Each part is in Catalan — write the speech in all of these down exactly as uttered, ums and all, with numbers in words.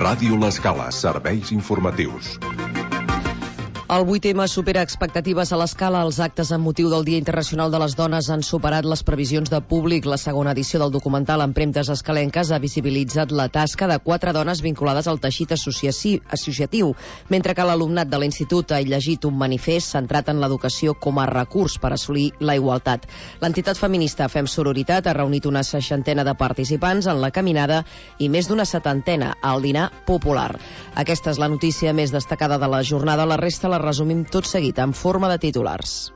Ràdio L'Escala, serveis informatius. El vuit eme supera expectatives a l'Escala. Els actes amb motiu del Dia Internacional de les Dones han superat les previsions de públic. La segona edició del documental Empremtes escalenques ha visibilitzat la tasca de quatre dones vinculades al teixit associatiu, mentre que l'alumnat de l'Institut ha llegit un manifest centrat en l'educació com a recurs per assolir la igualtat. L'entitat feminista Fem Sororitat ha reunit una seixantena de participants en la caminada i més d'una setantena al dinar popular. Aquesta és la notícia més destacada de la jornada. La resta la resumim tot seguit en forma de titulars.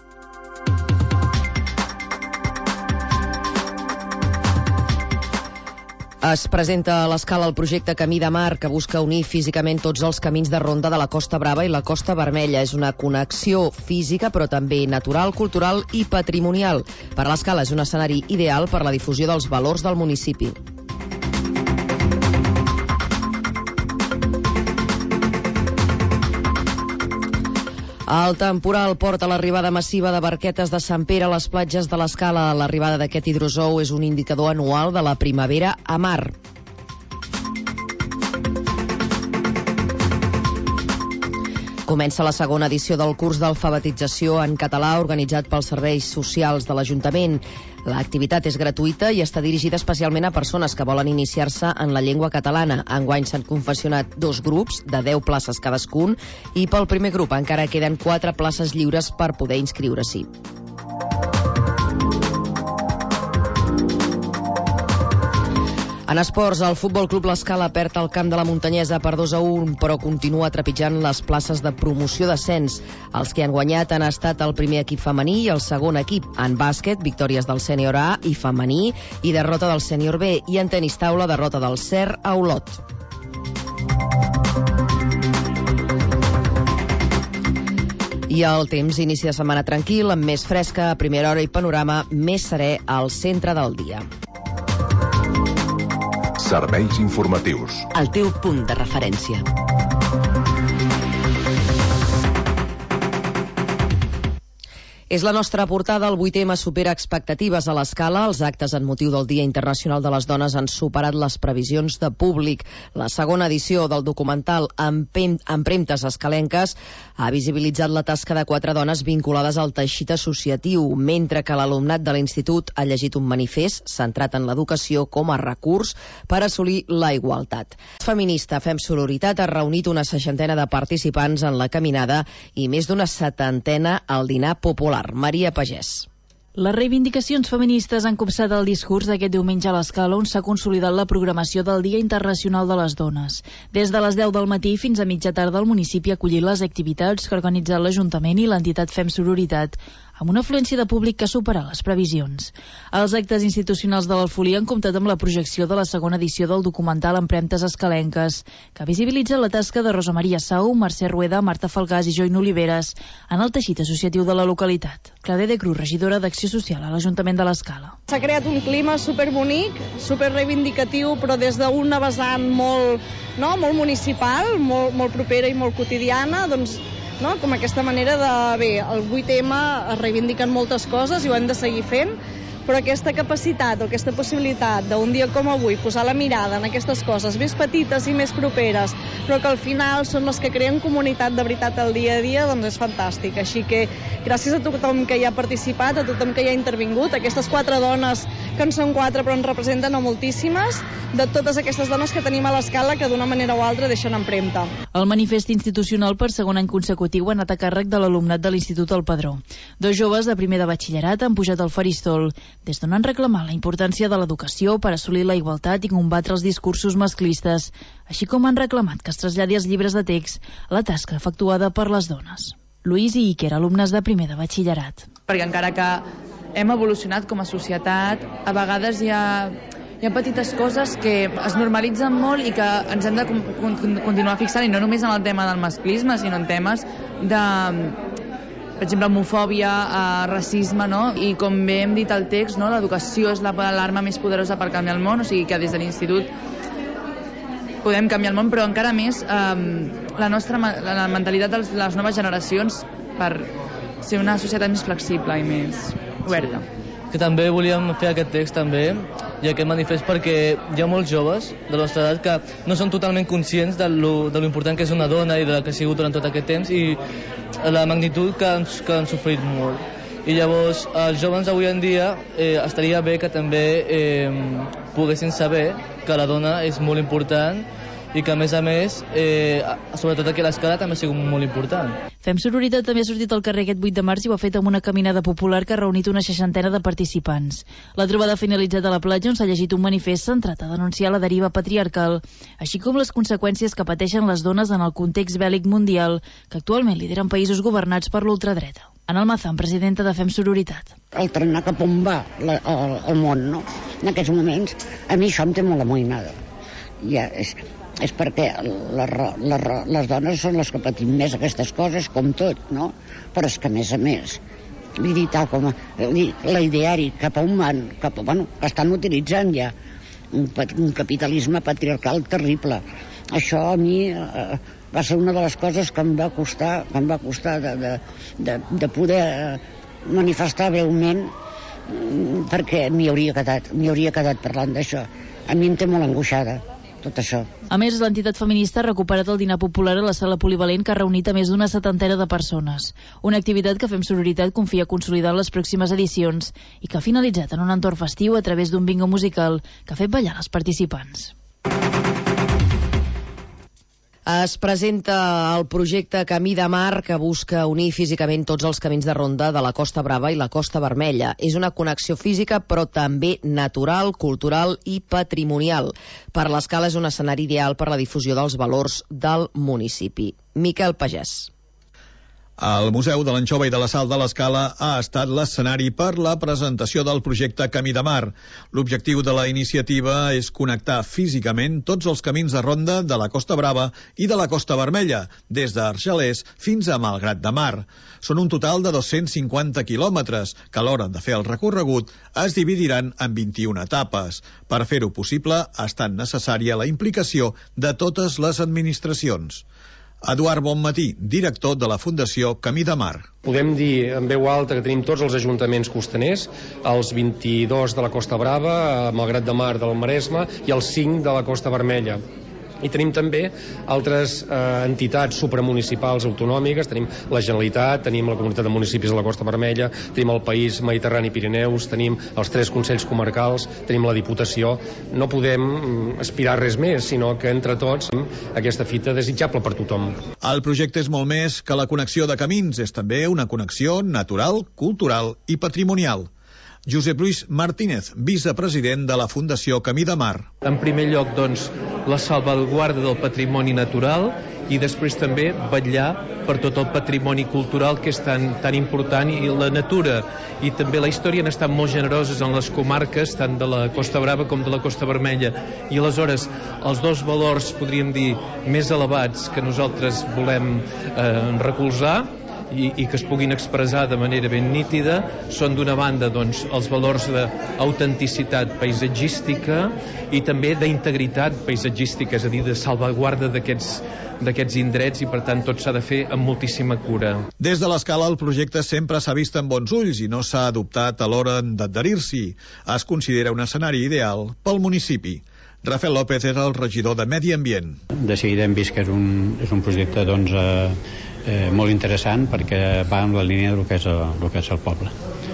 Es presenta a l'Escala el projecte Camí de Mar, que busca unir físicament tots els camins de ronda de la Costa Brava i la Costa Vermella. És una connexió física, però també natural, cultural i patrimonial. Per a l'Escala és un escenari ideal per a la difusió dels valors del municipi. El temporal porta l'arribada massiva de barquetes de Sant Pere a les platges de l'Escala. L'arribada d'aquest hidrozou és un indicador anual de la primavera a mar. Comença la segona edició del curs d'alfabetització en català organitzat pels serveis socials de l'Ajuntament. L'activitat és gratuïta i està dirigida especialment a persones que volen iniciar-se en la llengua catalana. Enguany s'han confeccionat dos grups de deu places cadascun i pel primer grup encara queden quatre places lliures per poder inscriure-s'hi. En esports, el Futbol Club L'Escala perd el camp de la Muntanyesa per dos a un, però continua trepitjant les places de promoció d'ascens. Els que han guanyat han estat el primer equip femení i el segon equip. En bàsquet, victòries del sènior A i femení i derrota del sènior B. I en tenis taula, derrota del Cer a Olot. I el temps, inici de setmana tranquil, amb més fresca a primera hora i panorama més serè al centre del dia. Serveis informatius. El teu punt de referència. És la nostra portada. El vuit eme supera expectatives a l'Escala. Els actes en motiu del Dia Internacional de les Dones han superat les previsions de públic. La segona edició del documental Empremtes escalenques ha visibilitzat la tasca de quatre dones vinculades al teixit associatiu, mentre que l'alumnat de l'Institut ha llegit un manifest centrat en l'educació com a recurs per assolir la igualtat. Feminista Fem Sororitat ha reunit una seixantena de participants en la caminada i més d'una setantena al dinar popular. Maria Pagès. Les reivindicacions feministes han copsat el discurs d'aquest diumenge a l'Escala, on s'ha consolidat la programació del Dia Internacional de les Dones. Des de les deu del matí fins a mitja tarda el municipi ha acollit les activitats que ha organitzat l'Ajuntament i l'entitat Fem Sororitat, amb una afluència de públic que ha superat les previsions. Els actes institucionals de l'Alfolí han comptat amb la projecció de la segona edició del documental Empremtes escalenques, que visibilitza la tasca de Rosa Maria Sau, Mercè Rueda, Marta Falgàs i Join Oliveres en el teixit associatiu de la localitat. Claudia de Cruz, regidora d'Acció Social a l'Ajuntament de l'Escala. S'ha creat un clima superbonic, superreivindicatiu, però des d'una vessant molt, no, molt municipal, molt, molt propera i molt quotidiana, doncs no? Com aquesta manera de, bé, el vuit eme es reivindiquen moltes coses i ho hem de seguir fent, però aquesta capacitat o aquesta possibilitat d'un dia com avui posar la mirada en aquestes coses més petites i més properes, però que al final són les que creen comunitat de veritat al dia a dia, doncs és fantàstic. Així que gràcies a tothom que hi ha participat, a tothom que hi ha intervingut, aquestes quatre dones, que en són quatre però en representen a moltíssimes, de totes aquestes dones que tenim a l'Escala que d'una manera o altra deixen empremta. El manifest institucional per segon any consecutiu ha anat a càrrec de l'alumnat de l'Institut El Padró. Dos joves de primer de batxillerat han pujat al faristol, des d'on han reclamat la importància de l'educació per assolir la igualtat i combatre els discursos masclistes, així com han reclamat que es traslladi als llibres de text la tasca efectuada per les dones. Lluís i Iker, alumnes de primer de batxillerat. Perquè encara que hem evolucionat com a societat, a vegades hi ha, hi ha petites coses que es normalitzen molt i que ens hem de continuar fixant, i no només en el tema del masclisme, sinó en temes de, per exemple, homofòbia, eh, racisme, no? I com bé hem dit al text, no? L'educació és l'arma més poderosa per canviar el món, o sigui que des de l'institut podem canviar el món, però encara més eh, la nostra la mentalitat de les noves generacions per ser una societat més flexible i més oberta. Que també volíem fer aquest text també i aquest manifest perquè hi ha molts joves de la nostra edat que no són totalment conscients de lo, de lo important que és una dona i de la que ha sigut durant tot aquest temps i la magnitud que han, que han sofrit molt. I llavors els joves avui en dia eh, estaria bé que també eh, poguessin saber que la dona és molt important i que, a més a més, eh, sobretot aquí a l'Escala també ha sigut molt important. Fem Sororitat també ha sortit al carrer aquest vuit de març i ho ha fet amb una caminada popular que ha reunit una seixantena de participants. La trobada ha finalitzat a la platja on s'ha llegit un manifest centrat a denunciar la deriva patriarcal, així com les conseqüències que pateixen les dones en el context bèl·lic mundial que actualment lideren països governats per l'ultradreta. Ana Almazán, presidenta de Fem Sororitat. El trenar cap on va la, el, el món, no? En aquests moments, a mi això em té molt amoïnada. Ja, és, és perquè la, la, les dones són les que patim més aquestes coses, com tot, no? Però és que, a més a més, vull dir, tal com l'ideari cap a un man, cap a, bueno, que estan utilitzant ja un, un capitalisme patriarcal terrible. Això a mi eh, va ser una de les coses que em va costar, que em va costar de, de, de, de poder manifestar breument, perquè m'hi hauria quedat, m'hi hauria quedat parlant d'això. A mi em té molt angoixada tot això. A més, l'entitat feminista ha recuperat el dinar popular a la sala polivalent que ha reunit a més d'una setantena de persones. Una activitat que Fem Sororitat confia consolidar en les pròximes edicions i que ha finalitzat en un entorn festiu a través d'un bingo musical que ha fet ballar els participants. Es presenta el projecte Camí de Mar, que busca unir físicament tots els camins de ronda de la Costa Brava i la Costa Vermella. És una connexió física, però també natural, cultural i patrimonial. Per l'Escala és un escenari ideal per la difusió dels valors del municipi. Miquel Pagès. El Museu de l'Anxova i de la Sal de l'Escala ha estat l'escenari per la presentació del projecte Camí de Mar. L'objectiu de la iniciativa és connectar físicament tots els camins de ronda de la Costa Brava i de la Costa Vermella, des d'Argelers fins a Malgrat de Mar. Són un total de dos-cents cinquanta quilòmetres, que a l'hora de fer el recorregut es dividiran en vint-i-una etapes. Per fer-ho possible ha estat necessària la implicació de totes les administracions. Eduard Bonmatí, director de la Fundació Camí de Mar. Podem dir en veu alta que tenim tots els ajuntaments costaners, els vint-i-dos de la Costa Brava, Malgrat de Mar del Maresme i els cinc de la Costa Vermella. I tenim també altres eh, entitats supramunicipals autonòmiques, tenim la Generalitat, tenim la Comunitat de Municipis de la Costa Vermella, tenim el País Mediterrani Pirineus, tenim els tres Consells Comarcals, tenim la Diputació. No podem aspirar res més, sinó que entre tots aquesta fita desitjable per tothom. El projecte és molt més que la connexió de camins, és també una connexió natural, cultural i patrimonial. Josep Lluís Martínez, vicepresident de la Fundació Camí de Mar. En primer lloc, doncs, la salvaguarda del patrimoni natural i després també vetllar per tot el patrimoni cultural que és tan, tan important, i la natura i també la història han estat molt generoses en les comarques, tant de la Costa Brava com de la Costa Vermella, i aleshores els dos valors, podríem dir, més elevats que nosaltres volem eh, recolzar I, i que es puguin expressar de manera ben nítida són, d'una banda, doncs, els valors d'autenticitat paisatgística i també d'integritat paisatgística, és a dir, de salvaguarda d'aquests d'aquests indrets, i per tant tot s'ha de fer amb moltíssima cura. Des de l'Escala el projecte sempre s'ha vist amb bons ulls i no s'ha adoptat a l'hora d'adherir-s'hi. Es considera un escenari ideal pel municipi. Rafael López és el regidor de Medi Ambient. De seguida hem vist que és un, és un projecte doncs, eh, eh, molt interessant perquè va en la línia del que és el, el, que és el poble.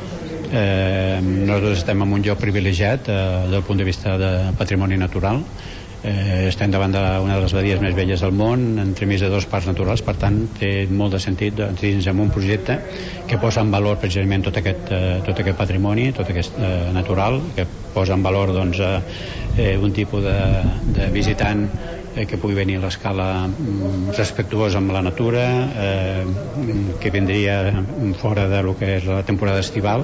Eh, nosaltres estem en un lloc privilegiat eh, del punt de vista de patrimoni natural. Eh, estem davant d'una de les badies més velles del món, entremig de dos parcs naturals, per tant té molt de sentit dins en un projecte que posa en valor precisament tot aquest, eh, tot aquest patrimoni, tot aquest eh, natural, que posa en valor doncs, eh, un tipus de, de visitant eh, que pugui venir a l'Escala mm, respectuós amb la natura, eh, que vindria fora de lo que és la temporada estival.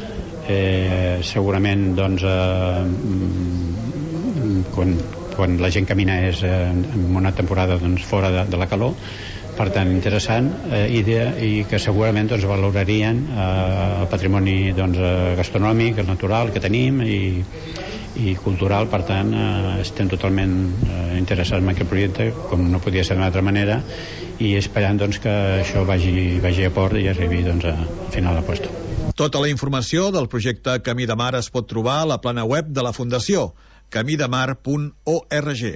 Eh, segurament doncs, eh, quan quan la gent camina és eh, en una temporada doncs, fora de, de la calor, per tant interessant, eh, idea, i que segurament doncs, valorarien eh, el patrimoni doncs, gastronòmic, el natural que tenim i, i cultural. Per tant eh, estem totalment eh, interessats en aquest projecte, com no podia ser d'una altra manera, i esperant doncs, que això vagi, vagi a port i arribi doncs, a final de puesto. Tota la informació del projecte Camí de Mar es pot trobar a la plana web de la Fundació, camí de mar punt org.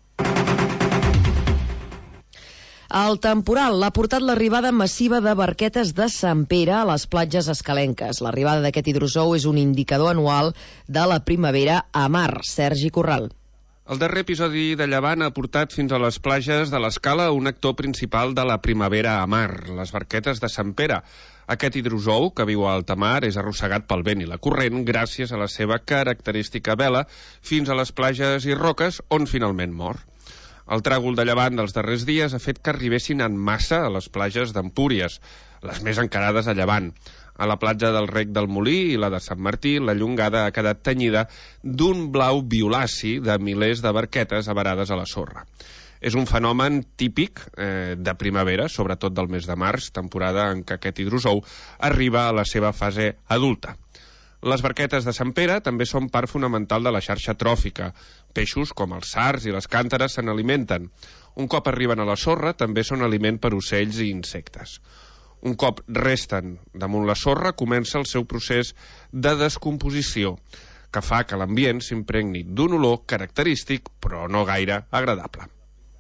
El temporal l'ha portat l'arribada massiva de barquetes de Sant Pere a les platges escalenques. L'arribada d'aquest hidrozou és un indicador anual de la primavera a mar. Sergi Corral. El darrer episodi de llevant ha portat fins a les platges de l'Escala un actor principal de la primavera a mar, les barquetes de Sant Pere. Aquest hidrozou, que viu a alta mar, és arrossegat pel vent i la corrent gràcies a la seva característica vela fins a les platges i roques on finalment mor. El tràgol de llevant dels darrers dies ha fet que arribessin en massa a les platges d'Empúries, les més encarades a llevant. A la platja del Rec del Molí i la de Sant Martí, la llongada ha quedat tenyida d'un blau violaci de milers de barquetes avarades a la sorra. És un fenomen típic eh, de primavera, sobretot del mes de març, temporada en què aquest hidrozou arriba a la seva fase adulta. Les barquetes de Sant Pere també són part fonamental de la xarxa tròfica. Peixos com els sards i les càntares se n'alimenten. Un cop arriben a la sorra, també són aliment per ocells i insectes. Un cop resten damunt la sorra, comença el seu procés de descomposició, que fa que l'ambient s'impregni d'un olor característic, però no gaire agradable.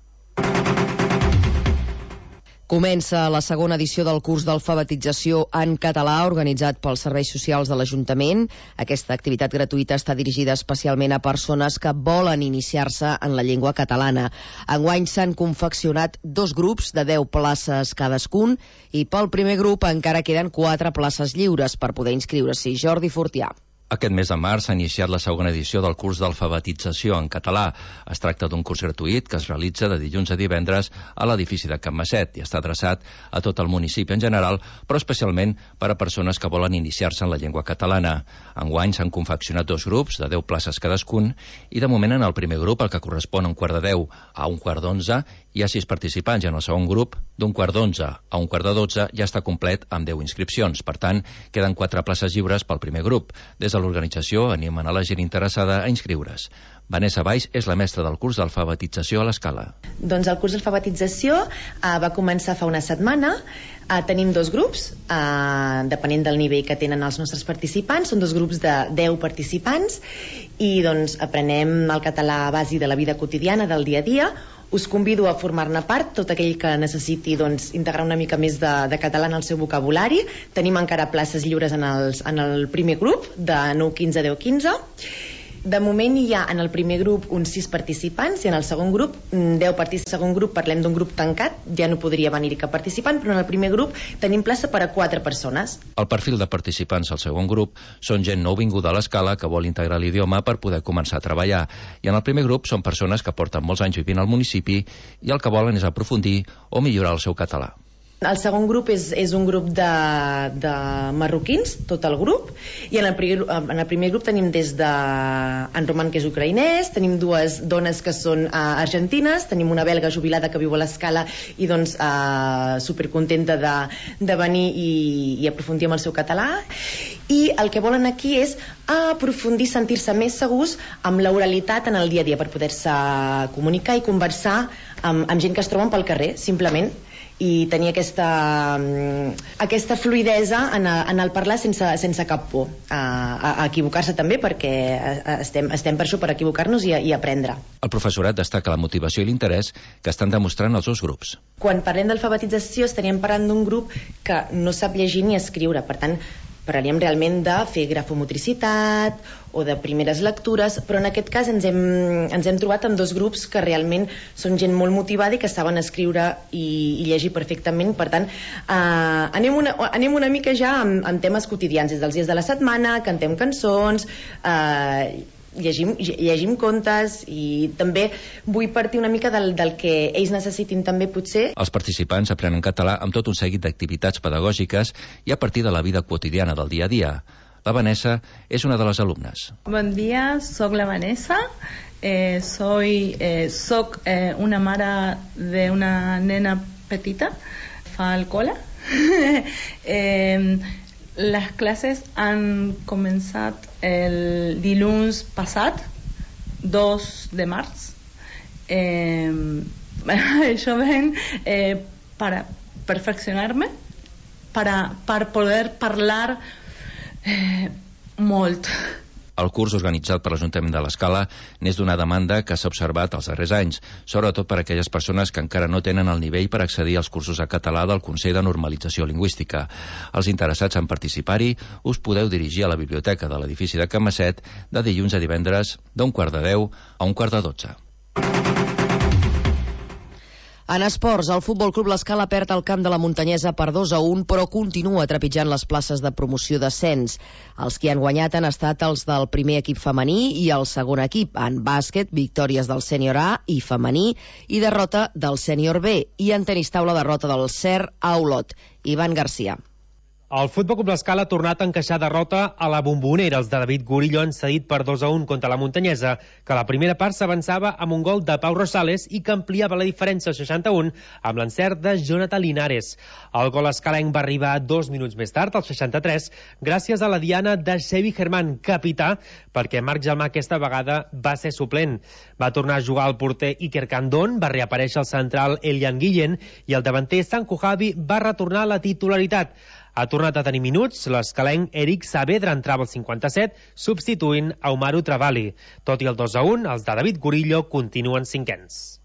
Comença la segona edició del curs d'alfabetització en català organitzat pels serveis socials de l'Ajuntament. Aquesta activitat gratuïta està dirigida especialment a persones que volen iniciar-se en la llengua catalana. Enguany s'han confeccionat dos grups de deu places cadascun i pel primer grup encara queden quatre places lliures per poder inscriure-s'hi. Jordi Fortià. Aquest mes de març s'ha iniciat la segona edició del curs d'alfabetització en català. Es tracta d'un curs gratuït que es realitza de dilluns a divendres a l'edifici de Can Masset i està adreçat a tot el municipi en general, però especialment per a persones que volen iniciar-se en la llengua catalana. Enguany s'han confeccionat dos grups de deu places cadascun i de moment en el primer grup, el que correspon a un quart de deu a un quart d'onze, hi ha sis participants i en el segon grup, d'un quart d'onze a un quart de dotze, ja està complet amb deu inscripcions. Per tant, queden quatre places lliures pel primer grup. Des de l'organització animen a la gent interessada a inscriure's. Vanessa Baix és la mestra del curs d'alfabetització a l'Escala. Doncs el curs d'alfabetització eh, va començar fa una setmana. Eh, tenim dos grups, eh, depenent del nivell que tenen els nostres participants. Són dos grups de deu participants i doncs aprenem el català bàsic de la vida quotidiana, del dia a dia. Us convido a formar-ne part, tot aquell que necessiti doncs, integrar una mica més de, de català en el seu vocabulari. Tenim encara places lliures en, els, en el primer grup, de nou quinze a deu quinze. De moment hi ha en el primer grup uns sis participants i en el segon grup deu participants. Segon grup parlem d'un grup tancat, ja no podria venir-hi cap participant, però en el primer grup tenim plaça per a quatre persones. El perfil de participants al segon grup són gent nouvinguda a l'Escala que vol integrar l'idioma per poder començar a treballar, i en el primer grup són persones que porten molts anys vivint al municipi i el que volen és aprofundir o millorar el seu català. El segon grup és, és un grup de, de marroquins, tot el grup, i en el, primer, en el primer grup tenim des de en Roman, que és ucraïnès, tenim dues dones que són uh, argentines, tenim una belga jubilada que viu a l'Escala i doncs uh, supercontenta de, de venir i, i aprofundir amb el seu català, i el que volen aquí és aprofundir, sentir-se més segurs amb l'oralitat en el dia a dia per poder-se comunicar i conversar amb, amb gent que es troben pel carrer, simplement, i tenir aquesta, aquesta fluidesa en, a, en el parlar sense, sense cap por a, a, a equivocar-se també, perquè estem, estem per això, per equivocar-nos i, i aprendre. El professorat destaca la motivació i l'interès que estan demostrant els dos grups. Quan parlem d'alfabetització estaríem parlant d'un grup que no sap llegir ni escriure, per tant parlaríem realment de fer grafomotricitat o de primeres lectures, però en aquest cas ens hem, ens hem trobat amb dos grups que realment són gent molt motivada i que saben escriure i, i llegir perfectament. Per tant, eh, anem, una, anem una mica ja amb, amb temes quotidians, des dels dies de la setmana, cantem cançons, eh, llegim, llegim contes, i també vull partir una mica del, del que ells necessitin també potser. Els participants aprenen català amb tot un seguit d'activitats pedagògiques i a partir de la vida quotidiana del dia a dia. La Vanessa és una de les alumnes. Bon dia, soc la Vanessa. Eh, soy, eh, soc eh, una mare d'una nena petita, fa el col·le. eh, les classes han començat el dilluns passat, dos de març. Eh, això ven eh, per perfeccionar-me, per, per poder parlar Eh, molt. El curs organitzat per l'Ajuntament de l'Escala n'és d'una demanda que s'ha observat els darrers anys, sobretot per a aquelles persones que encara no tenen el nivell per accedir als cursos de català del Consell de Normalització Lingüística. Els interessats en participar-hi us podeu dirigir a la biblioteca de l'edifici de Can Masset de dilluns a divendres d'un quart de deu a un quart de dotze. En esports, el Futbol Club L'Escala perd el camp de la Muntanyesa per dos a un, però continua trepitjant les places de promoció d'ascens. Els que han guanyat han estat els del primer equip femení i el segon equip. En bàsquet, victòries del sènior A i femení i derrota del sènior B. I en tenis taula, derrota del C E R a Olot. Ivan Garcia. El Futbol Club L'Escala ha tornat a encaixar derrota a la Bombonera. Els de David Gorillo han cedit per dos a un contra la Muntanyesa, que a la primera part s'avançava amb un gol de Pau Rosales i que ampliava la diferència al seixanta-un amb l'encert de Jonathan Linares. El gol escalenc va arribar dos minuts més tard, al seixanta-tres, gràcies a la diana de Xevi Germán, capità, perquè Marc Gelmà aquesta vegada va ser suplent. Va tornar a jugar el porter Iker Candón, va reaparèixer el central Elian Guillén i el davanter Sanko Javi va retornar a la titularitat. Ha tornat a tenir minuts, l'escalenc Eric Saavedra entrava al cinquanta-set, substituint a Umaru Travali. Tot i el dos a un, els de David Gorillo continuen cinquens.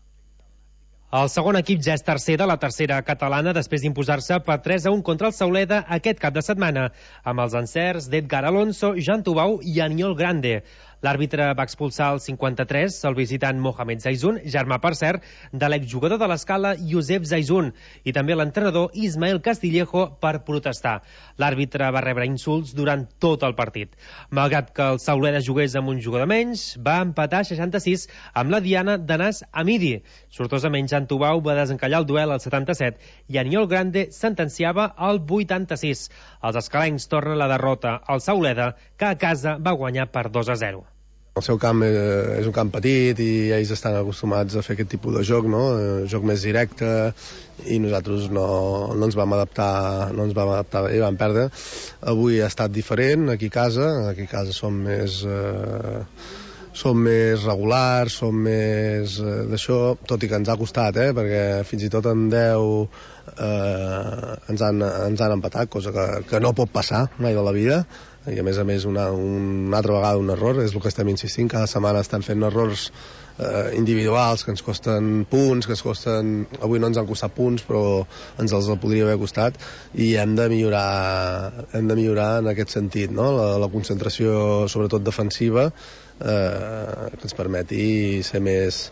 El segon equip ja és tercer de la tercera catalana després d'imposar-se per tres a un contra el Sauleda aquest cap de setmana, amb els encerts d'Edgar Alonso, Jan Tubau i Aniol Grande. L'àrbitre va expulsar al cinquanta-tres el visitant Mohamed Zaizun, germà, per cert, de l'exjugador de l'Escala Josep Zaizun, i també l'entrenador Ismael Castillejo per protestar. L'àrbitre va rebre insults durant tot el partit. Malgrat que el Sauleda jugués amb un jugador menys, va empatar seixanta-sis amb la diana d'Anas Amidi. Sortosament, Jan Tubau va desencallar el duel al setanta-set i Aniol Grande sentenciava al vuitanta-sis. Els escalencs tornen la derrota al Sauleda, que a casa va guanyar per dos a zero. El seu camp és un camp petit i ells estan acostumats a fer aquest tipus de joc, no? Joc més directe, i nosaltres no, no ens vam adaptar, no ens vam adaptar bé, vam perdre. Avui ha estat diferent, aquí a casa, aquí a casa som més... Eh, som més regulars, som més eh, d'això, tot i que ens ha costat, eh, perquè fins i tot en deu eh, ens, han, ens han empatat, cosa que, que no pot passar mai de la vida, i a més a més una, una altra vegada un error, és el que estem insistint, cada setmana estan fent errors eh, individuals que ens costen punts, que ens costen, avui no ens han costat punts, però ens els podria haver costat, i hem de millorar, hem de millorar en aquest sentit, no? la, la concentració sobretot defensiva, eh, que ens permeti ser més,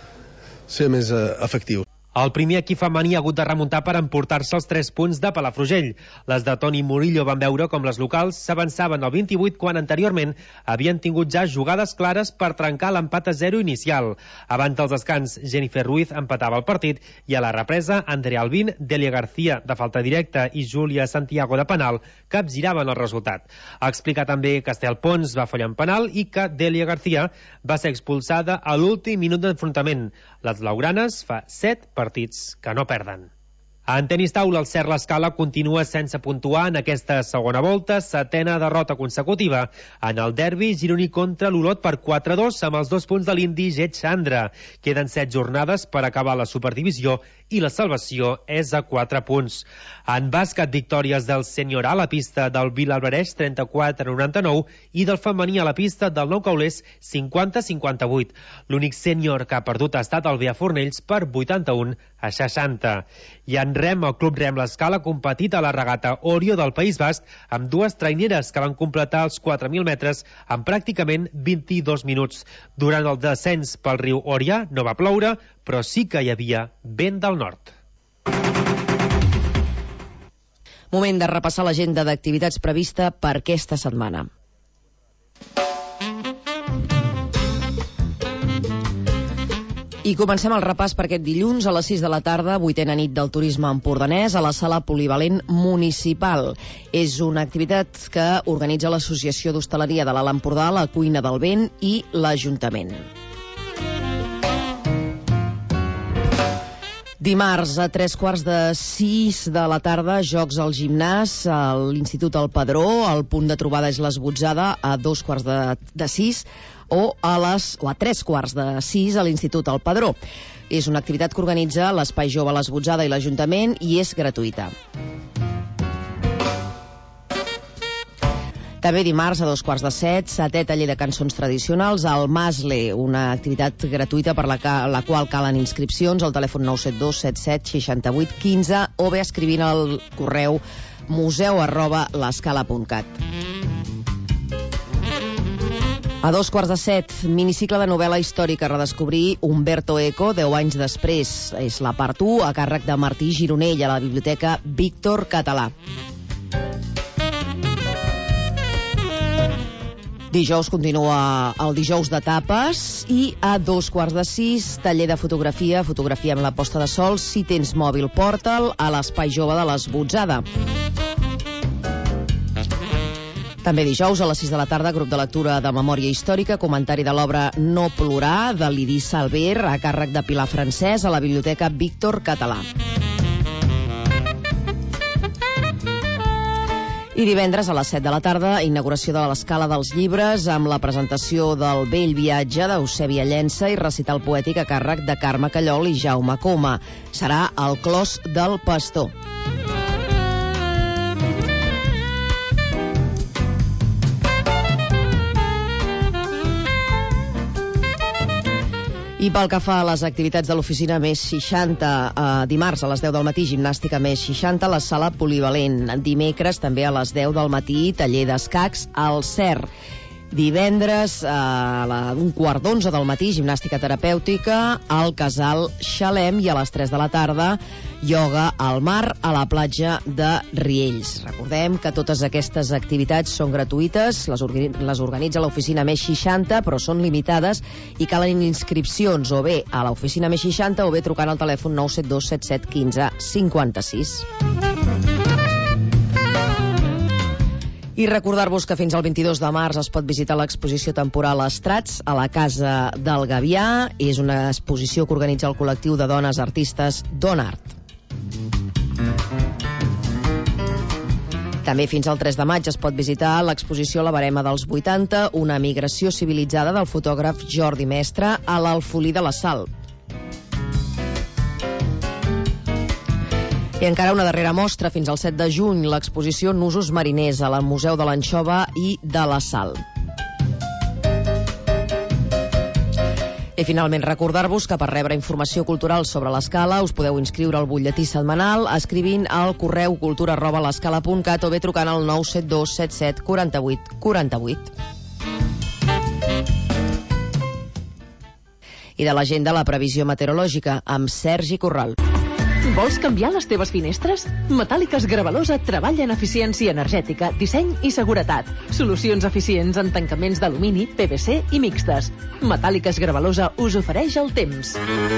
ser més eh, efectius. El primer equip femení ha hagut de remuntar per emportar-se els tres punts de Palafrugell. Les de Toni Murillo van veure com les locals s'avançaven al vint-i-vuit quan anteriorment havien tingut ja jugades clares per trencar l'empat a zero inicial. Abans dels descans, Jennifer Ruiz empatava el partit i a la represa, Andrea Albín, Delia García de falta directa i Júlia Santiago de penal capgiraven el resultat. Ha explicat també que Estel Pons va fallar en penal i que Delia García va ser expulsada a l'últim minut d'enfrontament. Les blaugranes fa set partits que no perden. En tenis taula, el C E R l'Escala continua sense puntuar en aquesta segona volta, setena derrota consecutiva en el derbi gironí contra l'Olot per quatre a dos amb els dos punts de l'indi Jet Chandra. Queden set jornades per acabar la superdivisió i la salvació és a quatre punts. En bàsquet, victòries del sènior A a la pista del Vilalbareix trenta-quatre a noranta-nou i del femení a la pista del Nou Caulers cinquanta a cinquanta-vuit. L'únic sènior que ha perdut ha estat el Bea Fornells per vuitanta-un a seixanta. I en rem, el Club Rem l'Escala ha competit a la regata Orio del País Basc amb dues traineres que van completar els quatre mil metres en pràcticament vint-i-dos minuts. Durant el descens pel riu Oria no va ploure, però sí que hi havia vent del nord. Moment de repassar l'agenda d'activitats prevista per aquesta setmana. I comencem el repàs per aquest dilluns a les sis de la tarda, vuitena nit del turisme empordanès a la sala polivalent municipal. És una activitat que organitza l'Associació d'Hostaleria de l'Alt Empordà, la Cuina del Vent i l'Ajuntament. Dimarts, a tres quarts de sis de la tarda, jocs al gimnàs, a l'Institut El Padró, el punt de trobada és l'Esbotzada, a dos quarts de, de sis, o a, les, o a tres quarts de sis a l'Institut El Padró. És una activitat que organitza l'Espai Jove l'Esbotzada i l'Ajuntament i és gratuïta. També dimarts a dos quarts de set, setè taller de cançons tradicionals al Masle, una activitat gratuïta per la, la qual calen inscripcions al telèfon nou set dos set set sis vuit un cinc o bé escrivint al correu museu arroba l'escala punt cat. A dos quarts de set, minicicle de novel·la històrica, redescobrir Umberto Eco deu anys després. És la part u a càrrec de Martí Gironell a la Biblioteca Víctor Català. Dijous continua el dijous de tapes i a dos quarts de sis, taller de fotografia, fotografia amb la posta de sol, si tens mòbil porta'l, a l'Espai Jove de l'Esbotzada. També dijous a les sis de la tarda, grup de lectura de memòria històrica, comentari de l'obra No plorar, de Lidi Salver, a càrrec de Pilar Francès, a la Biblioteca Víctor Català. I divendres a les set de la tarda, inauguració de l'Escala dels Llibres, amb la presentació del Vell viatge d'Eusèbia Llença i recital poètic a càrrec de Carme Callol i Jaume Coma. Serà al Clos del Pastor. I pel que fa a les activitats de l'oficina Més seixanta, eh, dimarts a les deu del matí, gimnàstica Més seixanta, a la sala polivalent. Dimecres, també a les deu del matí, taller d'escacs al C E R. Divendres, a la, un quart d'onze del matí, gimnàstica terapèutica al Casal Xalem, i a les tres de la tarda, ioga al mar a la platja de Riells. Recordem que totes aquestes activitats són gratuïtes, les, organi les organitza l'oficina Més seixanta, però són limitades i calen inscripcions o bé a l'oficina Més seixanta o bé trucant al telèfon nou set dos set set un cinc cinc sis. I recordar-vos que fins al vint-i-dos de març es pot visitar l'exposició temporal Estrats a la Casa del Gavià. És una exposició que organitza el col·lectiu de dones artistes Donart. També fins al tres de maig es pot visitar l'exposició La Barema dels vuitanta, una migració civilitzada del fotògraf Jordi Mestre a l'Alfolí de la Sal. I encara una darrera mostra fins al set de juny, l'exposició Nusos mariners al Museu de l'Anxova i de la Sal. I finalment recordar-vos que per rebre informació cultural sobre l'Escala us podeu inscriure al butlletí setmanal escrivint al correu cultura arroba l'escala punt cat o bé trucant al nou set dos set set quatre vuit quatre vuit. I de l'agenda, la previsió meteorològica amb Sergi Corral. Vols canviar les teves finestres? Metàl·liques Gravalosa treballa en eficiència energètica, disseny i seguretat. Solucions eficients en tancaments d'alumini, P V C i mixtes. Metàl·liques Gravalosa us ofereix el temps.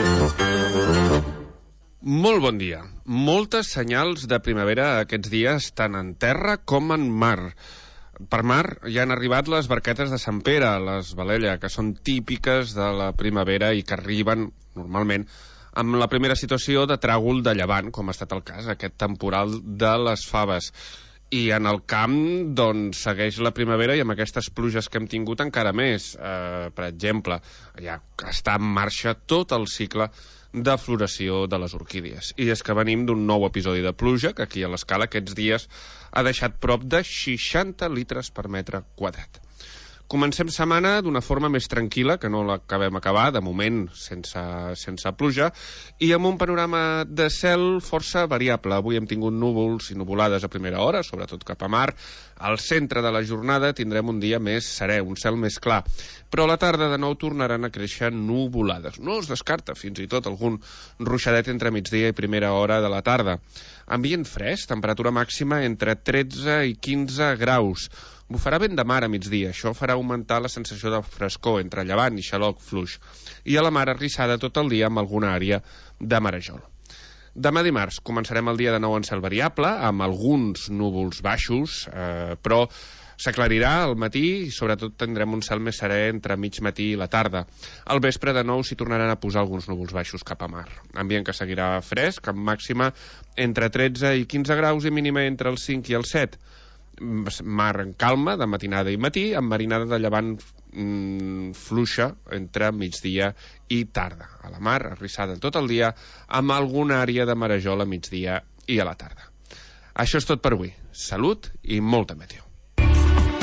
Molt bon dia. Moltes senyals de primavera aquests dies, tant en terra com en mar. Per mar ja han arribat les barquetes de Sant Pere, les Valella, que són típiques de la primavera i que arriben, normalment, amb la primera situació de tràgol de llevant, com ha estat el cas, aquest temporal de les faves. I en el camp, doncs, segueix la primavera i amb aquestes pluges que hem tingut encara més. Eh, per exemple, ja està en marxa tot el cicle de floració de les orquídies. I és que venim d'un nou episodi de pluja, que aquí a l'Escala aquests dies ha deixat prop de seixanta litres per metre quadrat. Comencem setmana d'una forma més tranquil·la, que no l'acabem acabar, de moment sense, sense pluja, i amb un panorama de cel força variable. Avui hem tingut núvols i nuvolades a primera hora, sobretot cap a mar. Al centre de la jornada tindrem un dia més serè, un cel més clar. Però a la tarda de nou tornaran a créixer nuvolades. No es descarta fins i tot algun ruixadet entre migdia i primera hora de la tarda. Ambient fresc, temperatura màxima entre tretze i quinze graus. Bufarà vent de mar a migdia, això farà augmentar la sensació de frescor entre llevant i xaloc fluix, i a la mar arrissada tot el dia amb alguna àrea de marejol. Demà dimarts començarem el dia de nou en cel variable, amb alguns núvols baixos, eh, però s'aclarirà al matí i sobretot tindrem un cel més serè entre mig matí i la tarda. Al vespre de nou s'hi tornaran a posar alguns núvols baixos cap a mar. Ambient que seguirà fresc, amb màxima entre tretze i quinze graus i mínima entre els cinc i els set. Mar en calma de matinada i matí, amb marinada de llevant mm, fluixa entre migdia i tarda. A la mar, arrissada tot el dia, amb alguna àrea de marejol a migdia i a la tarda. Això és tot per avui. Salut i molta meteo.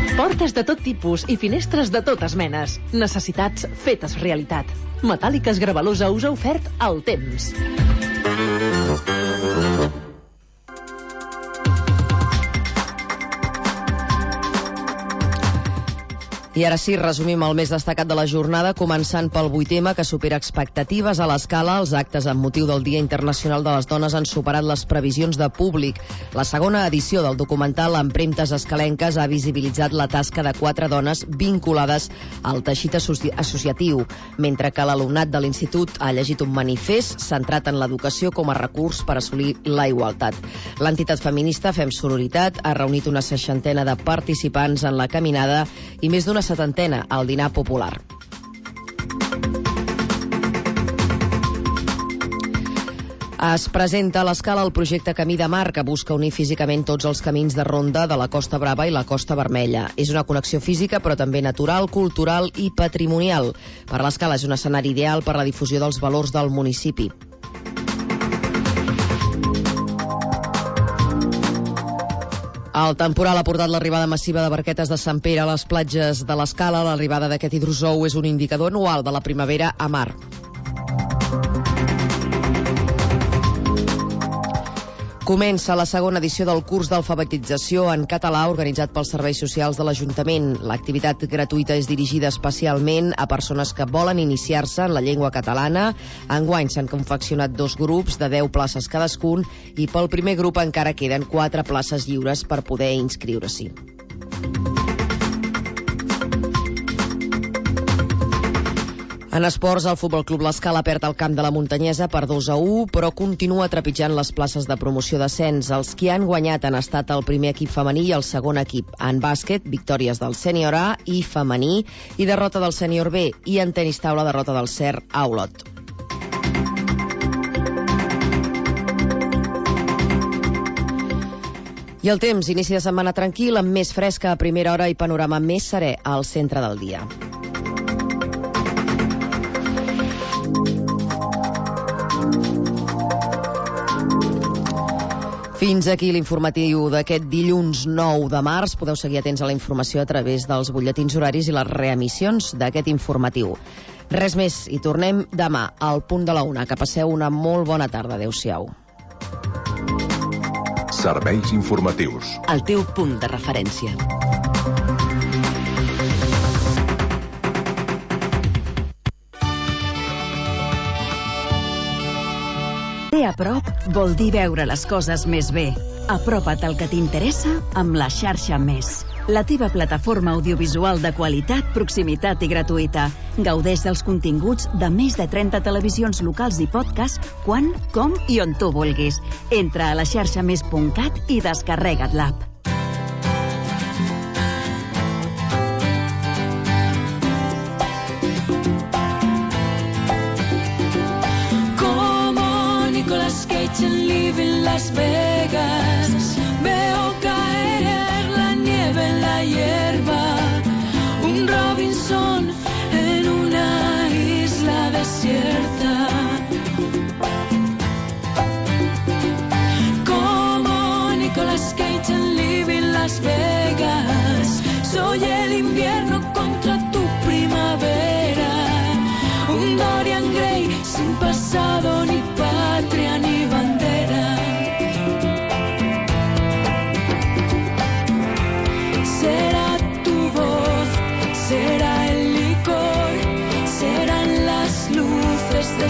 Portes de tot tipus i finestres de totes menes. Necessitats fetes realitat. Metàl·liques Gravalusa us ha ofert el temps. I ara sí, resumim el més destacat de la jornada, començant pel vuit ema, que supera expectatives a l'escala. Els actes amb motiu del Dia Internacional de les Dones han superat les previsions de públic. La segona edició del documental Empremtes escalenques ha visibilitzat la tasca de quatre dones vinculades al teixit associ associatiu, mentre que l'alumnat de l'institut ha llegit un manifest centrat en l'educació com a recurs per assolir la igualtat. L'entitat feminista Fem Sororitat ha reunit una seixantena de participants en la caminada i més d'una setantena al dinar popular. Es presenta a l'escala el projecte Camí de Mar, que busca unir físicament tots els camins de ronda de la Costa Brava i la Costa Vermella. És una connexió física, però també natural, cultural i patrimonial. Per l'escala és un escenari ideal per la difusió dels valors del municipi. El temporal ha portat l'arribada massiva de barquetes de Sant Pere a les platges de l'Escala. L'arribada d'aquest hidrozou és un indicador anual de la primavera a mar. Comença la segona edició del curs d'alfabetització en català organitzat pels serveis socials de l'Ajuntament. L'activitat gratuïta és dirigida especialment a persones que volen iniciar-se en la llengua catalana. Enguany s'han confeccionat dos grups de deu places cadascun i pel primer grup encara queden quatre places lliures per poder inscriure-s'hi. En esports, el Futbol Club L'Escala perd el camp de la Muntanyesa per dos a u, però continua trepitjant les places de promoció d'ascens. Els qui han guanyat han estat el primer equip femení i el segon equip. En bàsquet, victòries del sènior A i femení i derrota del sènior B, i en tenis taula derrota del Cer a Olot. I el temps, inici de setmana tranquil, amb més fresca a primera hora i panorama més serè al centre del dia. Fins aquí l'informatiu d'aquest dilluns nou de març. Podeu seguir atents a la informació a través dels butlletins horaris i les reemissions d'aquest informatiu. Res més, i tornem demà al punt de la una. Que passeu una molt bona tarda. Adéu-siau. Serveis informatius. El teu punt de referència. Ser a prop vol dir veure les coses més bé. Apropa't al que t'interessa amb la xarxa Més. La teva plataforma audiovisual de qualitat, proximitat i gratuïta. Gaudeix dels continguts de més de trenta televisions locals i podcast quan, com i on tu vulguis. Entra a la xarxa més punt cat i descarrega't l'app. Live en Las Vegas, veo caer la nieve en la hierba, un Robinson en una isla desierta. Como Nicolas Cage en Live en Las Vegas, soy el invierno contra tu primavera, un Dorian Gray sin pasado ni patria ni bandera. Será tu voz, será el licor, serán las luces de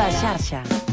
La xarxa.